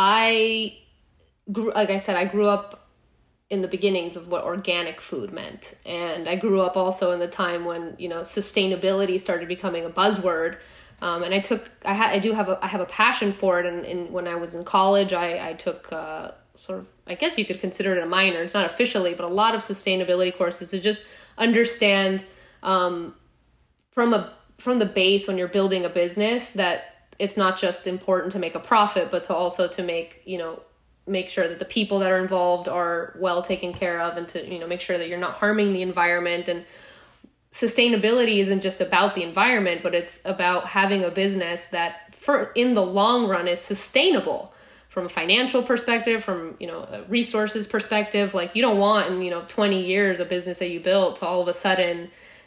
I grew, like I said, I grew up in the beginnings of what organic food meant. And I grew up also in the time when, you know, sustainability started becoming a buzzword. Um, and I took, I, ha- I do have a, I have a passion for it. And, and when I was in college, I, I took, uh, sort of, I guess you could consider it a minor. It's not officially, but a lot of sustainability courses to just understand um, from a from the base when you're building a business that it's not just important to make a profit, but to also to make, you know, make sure that the people that are involved are well taken care of, and to, you know, make sure that you're not harming the environment. And sustainability isn't just about the environment, but it's about having a business that for in the long run is sustainable. From a financial perspective, from, you know, a resources perspective. Like you don't want in, you know, twenty years a business that you built to all of a sudden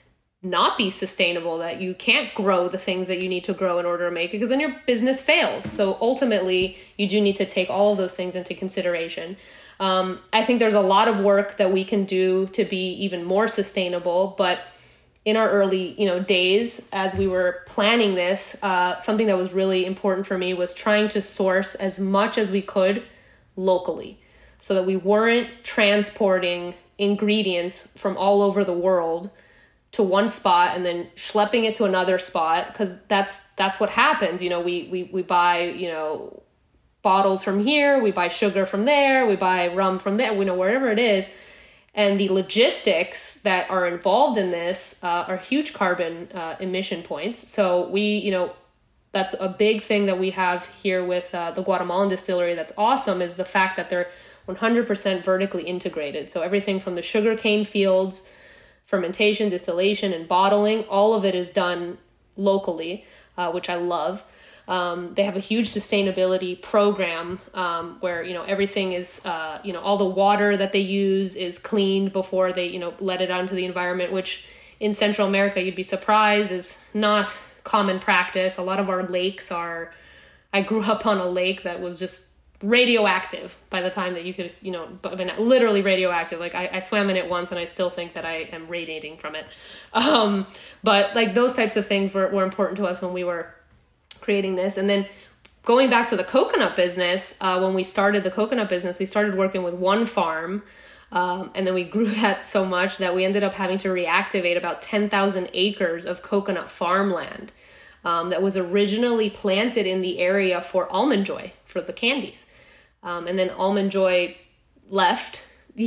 not be sustainable, that you can't grow the things that you need to grow in order to make it, because then your business fails. So ultimately you do need to take all of those things into consideration. Um, I think there's a lot of work that we can do to be even more sustainable, but in our early, you know, days, as we were planning this, uh, something that was really important for me was trying to source as much as we could locally, so that we weren't transporting ingredients from all over the world to one spot and then schlepping it to another spot, because that's that's what happens. You know, we we we buy, you know, bottles from here, we buy sugar from there, we buy rum from there, we know wherever it is. And the logistics that are involved in this uh, are huge carbon uh, emission points. So we, you know, that's a big thing that we have here with uh, the Guatemalan distillery that's awesome, is the fact that they're one hundred percent vertically integrated. So everything from the sugarcane fields, fermentation, distillation, and bottling, all of it is done locally, uh, which I love. Um, they have a huge sustainability program um, where, you know, everything is, uh, you know, all the water that they use is cleaned before they, you know, let it out into the environment, which in Central America, you'd be surprised, is not common practice. A lot of our lakes are, I grew up on a lake that was just radioactive by the time that you could, you know, but I mean, literally radioactive. Like I, I swam in it once and I still think that I am radiating from it. Um, but like those types of things were, were important to us when we were creating this. And then going back to the coconut business, uh, when we started the coconut business, we started working with one farm. Um, and then we grew that so much that we ended up having to reactivate about ten thousand acres of coconut farmland um, that was originally planted in the area for Almond Joy, for the candies. Um, and then Almond Joy left.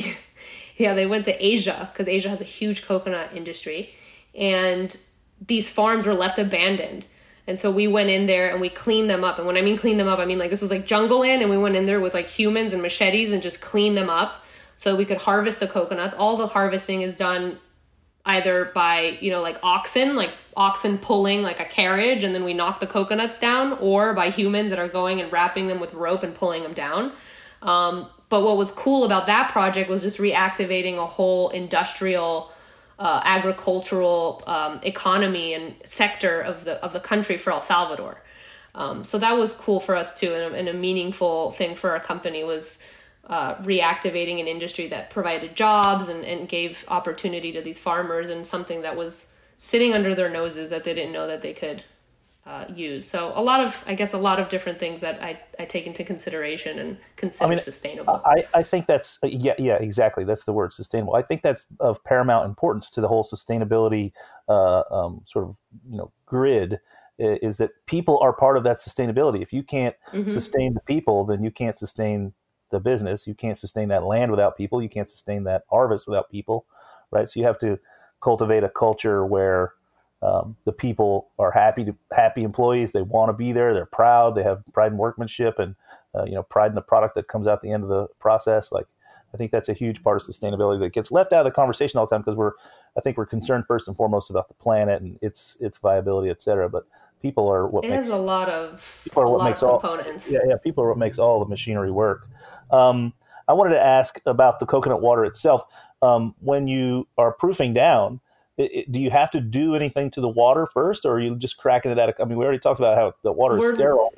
Yeah, they went to Asia because Asia has a huge coconut industry. And these farms were left abandoned. And so we went in there and we cleaned them up. And when I mean clean them up, I mean like this was like jungle land, and we went in there with like humans and machetes and just cleaned them up so we could harvest the coconuts. All the harvesting is done either by, you know, like oxen, like oxen pulling like a carriage, and then we knock the coconuts down, or by humans that are going and wrapping them with rope and pulling them down. Um, but what was cool about that project was just reactivating a whole industrial, uh, agricultural um, economy and sector of the of the country for El Salvador. Um, so that was cool for us too, and a, and a meaningful thing for our company was Uh, reactivating an industry that provided jobs and, and gave opportunity to these farmers, and something that was sitting under their noses that they didn't know that they could uh, use. So a lot of, I guess, a lot of different things that I, I take into consideration and consider I mean, sustainable. I, I think that's, yeah, yeah, exactly. That's the word, sustainable. I think that's of paramount importance to the whole sustainability uh, um, sort of, you know, grid, is that people are part of that sustainability. If you can't mm-hmm. sustain the people, then you can't sustain the business. You can't sustain that land without people. You can't sustain that harvest without people, right? So you have to cultivate a culture where um, the people are happy to happy employees. They want to be there. They're proud. They have pride in workmanship and uh, you know pride in the product that comes out at the end of the process. Like I think that's a huge part of sustainability that gets left out of the conversation all the time because we're I think we're concerned first and foremost about the planet and its its viability, et cetera. But people are what it makes has a lot of people are a what lot makes of all components. Yeah, yeah. People are what makes all the machinery work. Um, I wanted to ask about the coconut water itself. Um, when you are proofing down, it, it, do you have to do anything to the water first, or are you just cracking it out? Of, I mean, we already talked about how the water is We're, sterile.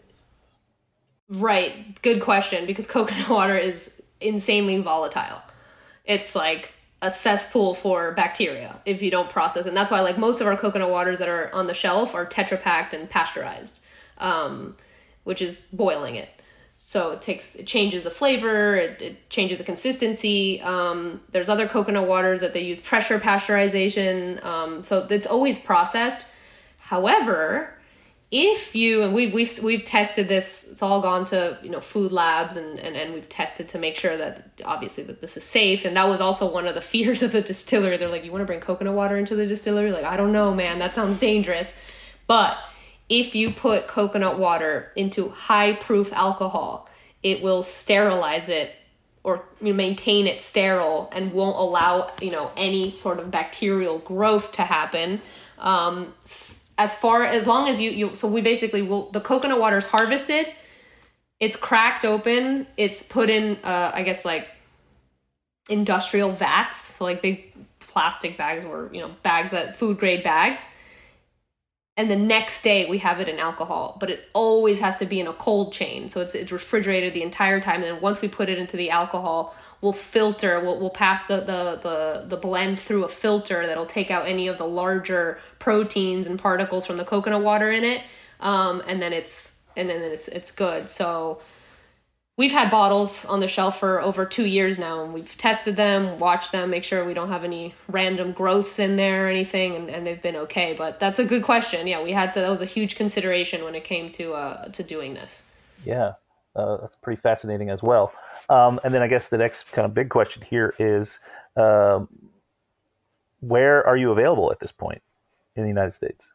Right. Good question, because coconut water is insanely volatile. It's like a cesspool for bacteria if you don't process it. And that's why like most of our coconut waters that are on the shelf are Tetra Pak'd and pasteurized, um, which is boiling it. So it takes, it changes the flavor, it, it changes the consistency. Um, there's other coconut waters that they use pressure pasteurization. Um, so it's always processed. However, if you, and we, we, we've tested this, it's all gone to, you know, food labs and, and, and we've tested to make sure that obviously that this is safe. And that was also one of the fears of the distillery. They're like, you want to bring coconut water into the distillery? Like, I don't know, man, that sounds dangerous. But if you put coconut water into high proof alcohol, it will sterilize it or maintain it sterile and won't allow, you know, any sort of bacterial growth to happen. Um, as far as long as you, you, so we basically will, the coconut water is harvested, it's cracked open, it's put in, uh, I guess like industrial vats. So like big plastic bags or, you know, bags that food grade bags. And the next day we have it in alcohol, but it always has to be in a cold chain. So it's it's refrigerated the entire time. And then once we put it into the alcohol, we'll filter, we'll, we'll pass the, the, the, the blend through a filter that'll take out any of the larger proteins and particles from the coconut water in it. Um, and then it's, and then it's, it's good. So we've had bottles on the shelf for over two years now, and we've tested them, watched them, make sure we don't have any random growths in there or anything, and, and they've been okay. But that's a good question. Yeah, we had to, that was a huge consideration when it came to uh, to doing this. Yeah, uh, that's pretty fascinating as well. Um, and then I guess the next kind of big question here is, um, where are you available at this point in the United States?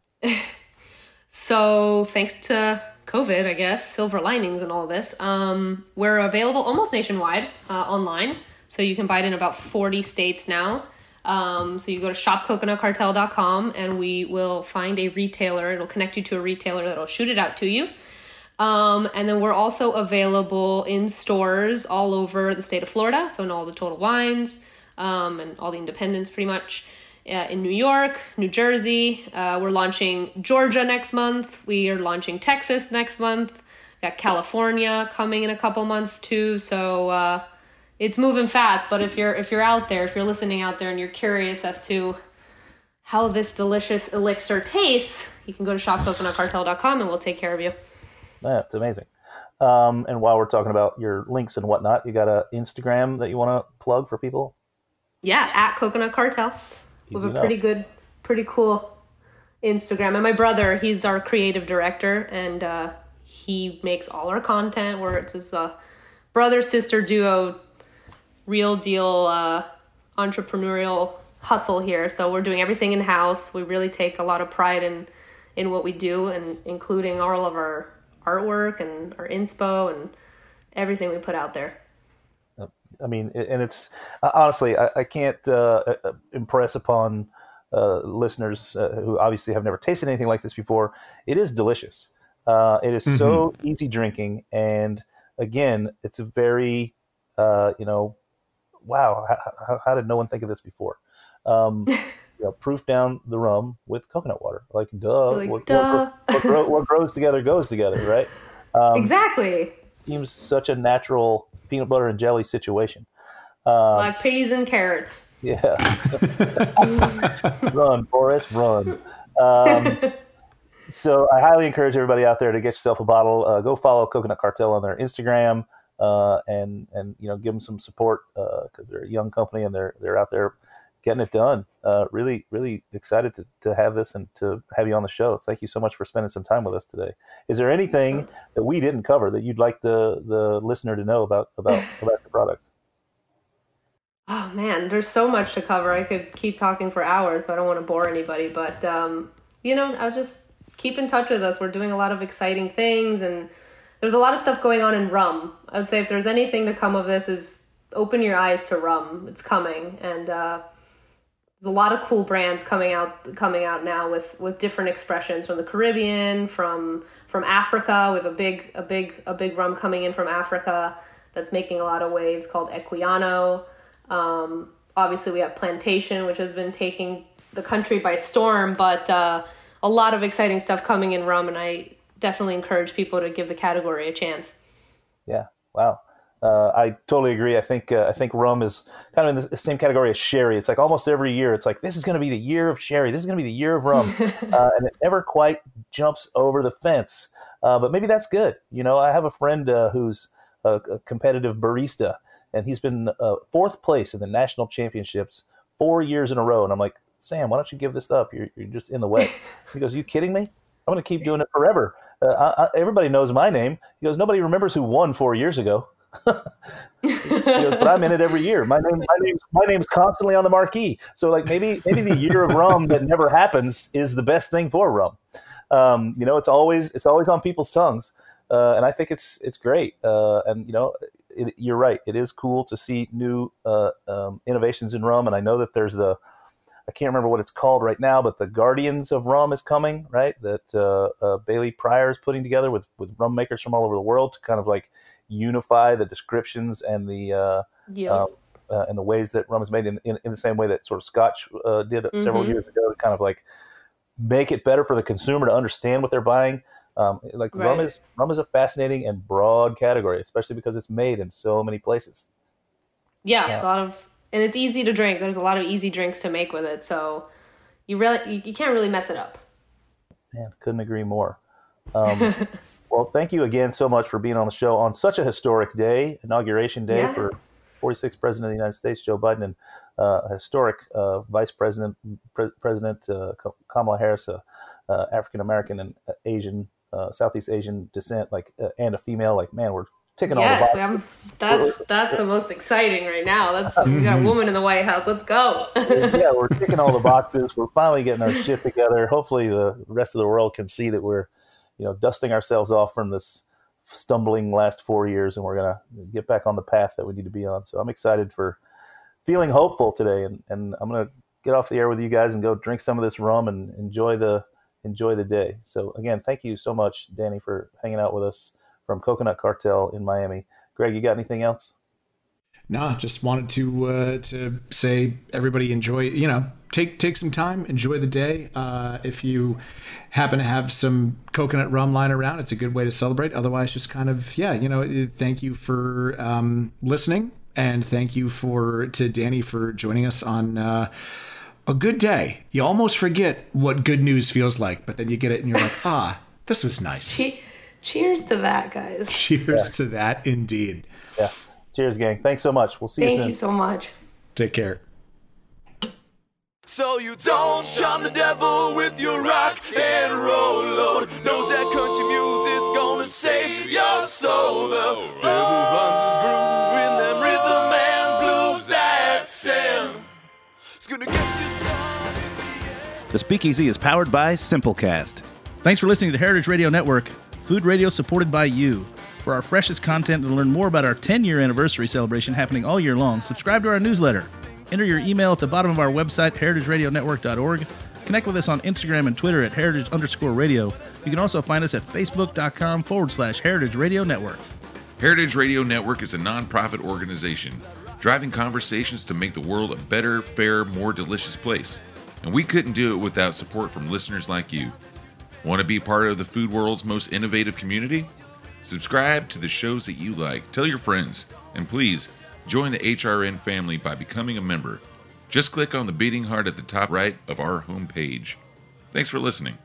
So thanks to COVID, I guess, silver linings and all this. Um, we're available almost nationwide uh, online. So you can buy it in about forty states now. Um, so you go to shop coconut cartel dot com and we will find a retailer. It'll connect you to a retailer that'll shoot it out to you. Um, and then we're also available in stores all over the state of Florida. So in all the Total Wines um, and all the independents pretty much. uh, in New York, New Jersey. Uh, we're launching Georgia next month. We are launching Texas next month. Got California coming in a couple months too. So uh, it's moving fast. But if you're if you're out there, if you're listening out there and you're curious as to how this delicious elixir tastes, you can go to shop coconut cartel dot com and we'll take care of you. That's amazing. Um, and while we're talking about your links and whatnot, you got an Instagram that you want to plug for people? Yeah, at Coconut Cartel. We have a pretty good, pretty cool Instagram. And my brother, he's our creative director, and uh, he makes all our content where it's his uh, brother-sister duo, real deal uh, entrepreneurial hustle here. So we're doing everything in-house. We really take a lot of pride in, in what we do, and including all of our artwork and our inspo and everything we put out there. I mean, and it's honestly, I, I can't uh, impress upon uh, listeners uh, who obviously have never tasted anything like this before. It is delicious. Uh, it is mm-hmm. so easy drinking. And again, it's a very, uh, you know, wow, how, how did no one think of this before? Um, you know, proof down the rum with coconut water. Like, duh. Like, what, duh. What, what, grow, what grows together goes together, right? Um, exactly. Seems such a natural peanut butter and jelly situation. Um, like peas and carrots. Yeah. Run, Forrest, run. Um, so I highly encourage everybody out there to get yourself a bottle. Uh, go follow Coconut Cartel on their Instagram uh, and and you know give them some support because uh, they're a young company and they're they're out there getting it done. Uh, really, really excited to, to have this and to have you on the show. Thank you so much for spending some time with us today. Is there anything that we didn't cover that you'd like the, the listener to know about, about, about the products? Oh man, there's so much to cover. I could keep talking for hours, but I don't want to bore anybody. But, um, you know, I'll just keep in touch with us. We're doing a lot of exciting things, and there's a lot of stuff going on in rum. I would say if there's anything to come of this is open your eyes to rum. It's coming. And, uh, there's a lot of cool brands coming out coming out now with, with different expressions from the Caribbean, from from Africa, with a big a big a big rum coming in from Africa that's making a lot of waves called Equiano. Um, obviously, we have Plantation, which has been taking the country by storm, but uh, a lot of exciting stuff coming in rum, and I definitely encourage people to give the category a chance. Yeah, wow. Uh, I totally agree. I think uh, I think rum is kind of in the same category as sherry. It's like almost every year, it's like, this is going to be the year of sherry. This is going to be the year of rum. uh, and it never quite jumps over the fence. Uh, but maybe that's good. You know, I have a friend uh, who's a, a competitive barista, and he's been uh, fourth place in the national championships four years in a row. And I'm like, Sam, why don't you give this up? You're, you're just in the way. He goes, are you kidding me? I'm going to keep doing it forever. Uh, I, I, everybody knows my name. He goes, nobody remembers who won four years ago. He goes, but I'm in it every year. My name, my name's, my name's constantly on the marquee. So like maybe, maybe the year of rum that never happens is the best thing for rum. Um, you know, it's always, it's always on people's tongues, uh, and I think it's, it's great. Uh, and you know, it, you're right. It is cool to see new uh, um, innovations in rum, and I know that there's the, I can't remember what it's called right now, but the Guardians of Rum is coming, right? That uh, uh, Bailey Pryor is putting together with with rum makers from all over the world to kind of like unify the descriptions and the uh, yeah. um, uh, and the ways that rum is made in, in, in the same way that sort of Scotch uh, did mm-hmm. several years ago, to kind of like make it better for the consumer to understand what they're buying. Um, like right. rum is rum is a fascinating and broad category, especially because it's made in so many places. Yeah, yeah. a lot of, and it's easy to drink. There's a lot of easy drinks to make with it, so you really you, you can't really mess it up. Man, couldn't agree more. Um, well, thank you again so much for being on the show on such a historic day, inauguration day yeah. for forty-sixth President of the United States, Joe Biden, and uh, a historic uh, Vice President, Pre- President uh, Kamala Harris, uh, uh, African-American and Asian, uh, Southeast Asian descent, like, uh, and a female. Like, man, we're ticking yes, all the boxes. That's that's the most exciting right now. That's we got a woman in the White House. Let's go. Yeah, we're ticking all the boxes. We're finally getting our shit together. Hopefully, the rest of the world can see that we're, you know, dusting ourselves off from this stumbling last four years, and we're gonna get back on the path that we need to be on. So I'm excited for feeling hopeful today, and, and I'm gonna get off the air with you guys and go drink some of this rum and enjoy the enjoy the day. So again, thank you so much, Danny, for hanging out with us from Coconut Cartel in Miami. Greg, you got anything else? No, just wanted to uh, to say everybody enjoy, you know, take take some time, enjoy the day. Uh, if you happen to have some coconut rum lying around, it's a good way to celebrate. Otherwise, just kind of, yeah, you know, thank you for um, listening. And thank you for to Danny for joining us on uh, a good day. You almost forget what good news feels like, but then you get it and you're like, ah, this was nice. Che- cheers to that, guys. Cheers yeah. to that, indeed. Yeah. Cheers, gang. Thanks so much. We'll see Thank you soon. Thank you so much. Take care. So you don't shun the devil with your rock and roll, Lord. Knows that country music's gonna save your soul. The devil runs his groove in them rhythm and blues that sing. It's gonna get you some in the end. The Speakeasy is powered by Simplecast. Thanks for listening to Heritage Radio Network, food radio supported by you. For our freshest content and to learn more about our ten-year anniversary celebration happening all year long, subscribe to our newsletter. Enter your email at the bottom of our website, heritage radio network dot org. Connect with us on Instagram and Twitter at heritage underscore radio. You can also find us at facebook.com forward slash heritage radio network. Heritage Radio Network is a nonprofit organization driving conversations to make the world a better, fairer, more delicious place. And we couldn't do it without support from listeners like you. Want to be part of the food world's most innovative community? Subscribe to the shows that you like, tell your friends, and please join the H R N family by becoming a member. Just click on the beating heart at the top right of our homepage. Thanks for listening.